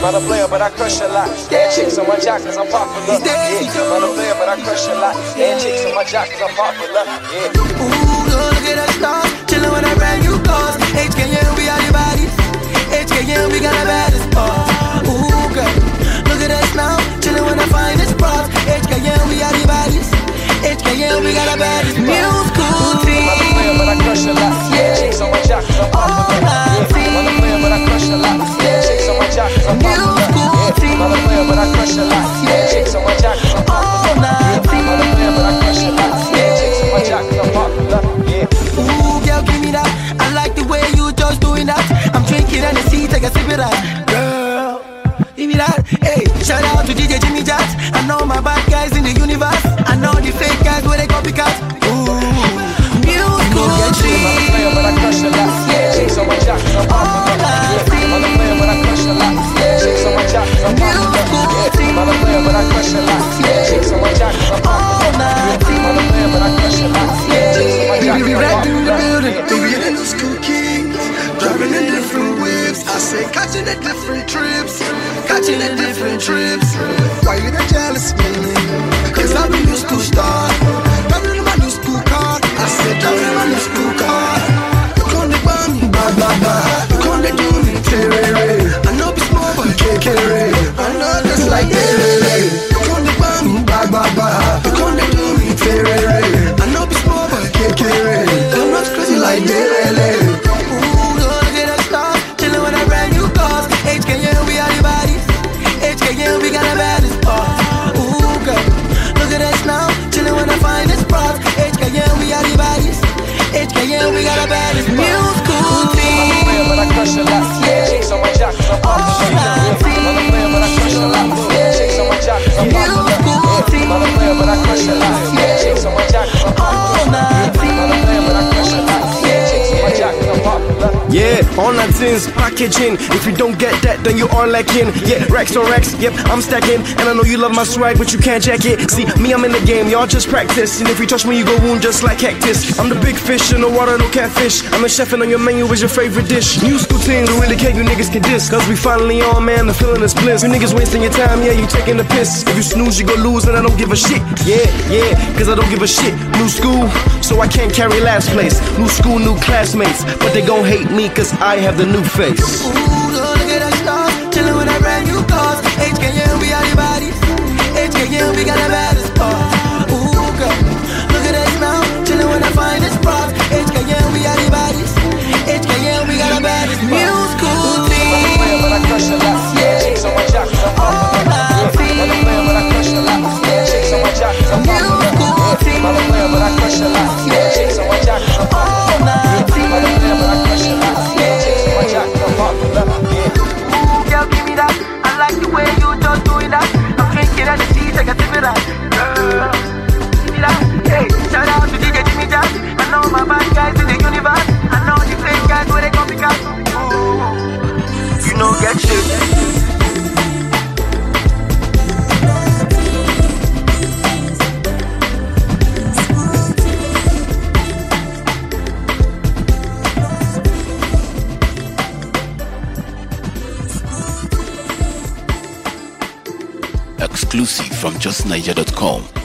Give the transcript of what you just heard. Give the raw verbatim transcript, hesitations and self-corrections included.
not a player, but I crush a lot. And chicks on my jock cause I'm popular. Yeah, I'm not a player, but I crush a lot. And chicks on my jock cause I'm popular. Yeah. Ooh, look at us stars, chillin' with a brand new cars. H K M, we got the bodies. H K M, we got the baddest part. Ooh, girl, look at us now, chillin' with the finest bras. H K M, we got the bodies. H K M, we got the baddest new school team. I'm not a player, but I crush a lot. And chicks on my jock cause I'm popular. Yeah, I'm not a player, but I crush a lot. And chicks on my jock cause I'm popular. Yeah, I'm not a player, but I crush a lot. And chicks on my jock cause I'm popular. Yeah, I'm not a player, but I crush a lot. And chicks on my jock cause I'm popular. Yeah. Ooh, girl, give me that. I like the way you just doing that. I'm drinking and the sea, take a sip of that. Girl, give me that. Hey, shout out to D J Jimmy Jazz. I know my bad guys in the universe. I know the fake guys where they copycat. Ooh, musical I'm not a player, but I crush a lot. Yeah, chicks on my jock cause I'm popular. Yeah, I'm not a player, but I crush a lot. Yeah, chicks on my jock cause I'm popular. Yeah, I'm not a player, but I crush a lot. Yeah, chicks on my jock cause I'm popular. Yeah, I'm not a player, but I crush a lot. Yeah, chicks on my jock cause I'm popular. Baby, you're the school king, driving in different whips. I say catching the different trips, catching the different trips. Why you not jealous of me? Cause I'm a new school star, driving in my new school car. I said driving in my new school car. You gonna buy me, ba ba ba. You gonna do me, terere. I know be small but you can't carry. I know just like terere. You gonna buy me, ba ba ba. You gonna do me, terere. I know be small but you can't carry. I'm not crazy like terere. Ooh, look at us stars, chillin' with a brand new cars. H K M, we are the bodies. H K M, we got the baddest part. Ooh, girl, look at us now, chillin' with the finest bras. H K M, we are the bodies. H K M, we got the baddest new school team. I'm not a player, but I crush a lot. Yeah, chicks on my jock cause I'm popular. Yeah, I'm not a player, but I crush a lot. Yeah, chicks on my jock cause I'm popular. Yeah, I'm not a player, but I crush a lot. Yeah, chicks on my jock cause I'm popular. Yeah, I'm not a player, but I crush a lot. Yeah, chicks on my jock cause I'm popular. Yeah, all nonsense, packaging. If you don't get that, then you are lacking. Yeah, racks on racks, yep, I'm stacking. And I know you love my swag, but you can't jack it. See, me, I'm in the game, y'all just practice. And if you touch me, you go wound just like cactus. I'm the big fish in the water, no catfish. I'm a chef and on your menu is your favorite dish. New school teams don't really care, you niggas can diss. Cause we finally on, man, the feeling is bliss. You niggas wasting your time, yeah, you taking the piss. If you snooze, you go lose, and I don't give a shit. Yeah, yeah, cause I don't give a shit. New school, so I can't carry last place. New school, new classmates, but they gon' hate me cause I have the new face. Ooh, look at us stars, chillin' with a brand new cars. H K M, we are the bodies. H K M, we got the baddest part. Ooh, girl, look at us now, chillin' with the finest bras. H K M, we are the bodies. H K M, we got the baddest new school team. I'm not a player, but I crush a lot. Yeah, chicks on my jock cause I'm popular. Yeah, I'm not a player, but I crush a lot. Yeah, chicks on my jock cause I'm popular. Yeah, I'm not a player, but I crush a lot. Yeah, chicks on my jock cause I'm popular. Yeah, I'm not a player, but I crush a lot. Yeah, chicks on my jock cause I'm popular. Yeah. Ooh, girl, give me that. I like the way you just doing that. I'm drinking and the sea, take a sip of that. Girl, give me that. Hey, shout out to D J Jimmy Jazz. I know my bad guys in the universe. I know the fake guys where they copycat. Ooh, you know get shit. Exclusive from just niger dot com.